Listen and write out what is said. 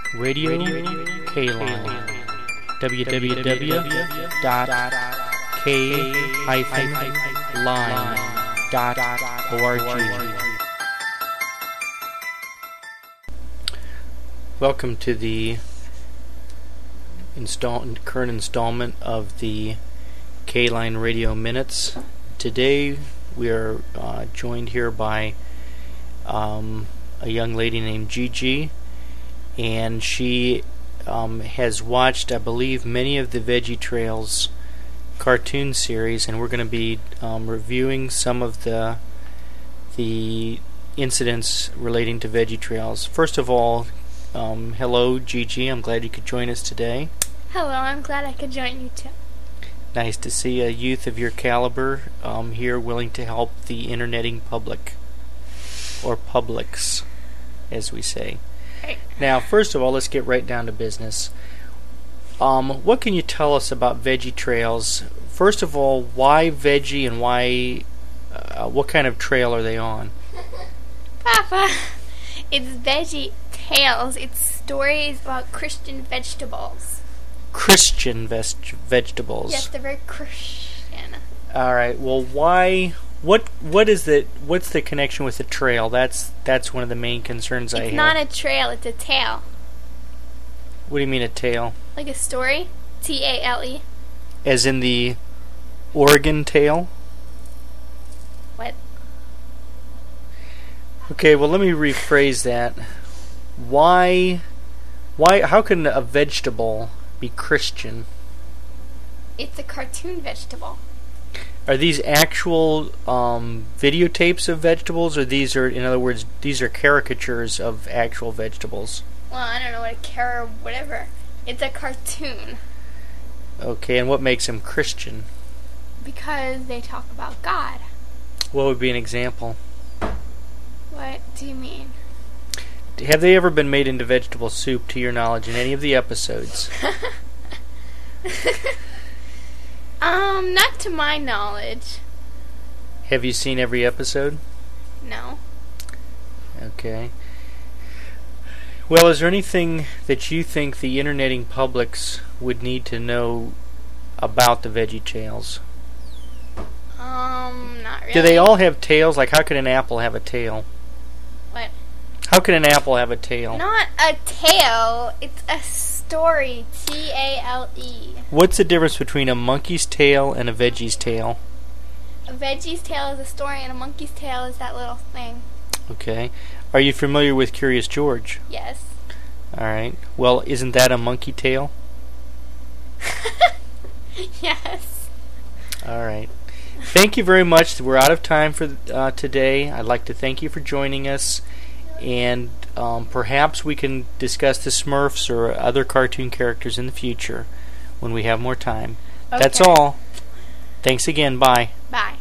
Radio K-Line. www.k-line.org. Welcome to the current installment of the K-Line Radio Minutes. Today we are joined here by a young lady named Gigi, and she has watched, I believe, many of the Veggie Trails cartoon series, and we're going to be reviewing some of the incidents relating to Veggie Trails. First of all, hello Gigi, I'm glad you could join us today. Hello, I'm glad I could join you too. Nice to see a youth of your caliber here willing to help the interneting public, or publics, as we say. Right. Now, first of all, let's get right down to business. What can you tell us about Veggie Trails? First of all, why veggie, and why? What kind of trail are they on? Papa, it's Veggie Tales. It's stories about Christian vegetables. Christian vegetables. Yes, they're very Christian. All right. Well, why? What is the? What's the connection with the trail? That's one of the main concerns I have. It's not a trail. It's a tale. What do you mean a tale? Like a story. T-A-L-E. As in the Oregon Trail? What? Okay. Well, let me rephrase that. Why? How can a vegetable be Christian? It's a cartoon vegetable. Are these actual videotapes of vegetables, or these are, in other words, these are caricatures of actual vegetables? Well, I don't know what a whatever. It's a cartoon. Okay, and what makes them Christian? Because they talk about God. What would be an example? What do you mean? Have they ever been made into vegetable soup, to your knowledge, in any of the episodes? Not to my knowledge. Have you seen every episode? No. Okay. Well, is there anything that you think the interneting publics would need to know about the Veggie Trails? Not really. Do they all have tails? Like, how could an apple have a tail? What? How can an apple have a tail? Not a tail. It's a story. T-A-L-E. What's the difference between a monkey's tail and a veggie's tail? A veggie's tail is a story, and a monkey's tail is that little thing. Okay. Are you familiar with Curious George? Yes. Alright. Well, isn't that a monkey tail? Yes. Alright. Thank you very much. We're out of time for today. I'd like to thank you for joining us. And perhaps we can discuss the Smurfs or other cartoon characters in the future when we have more time. Okay. That's all. Thanks again. Bye. Bye.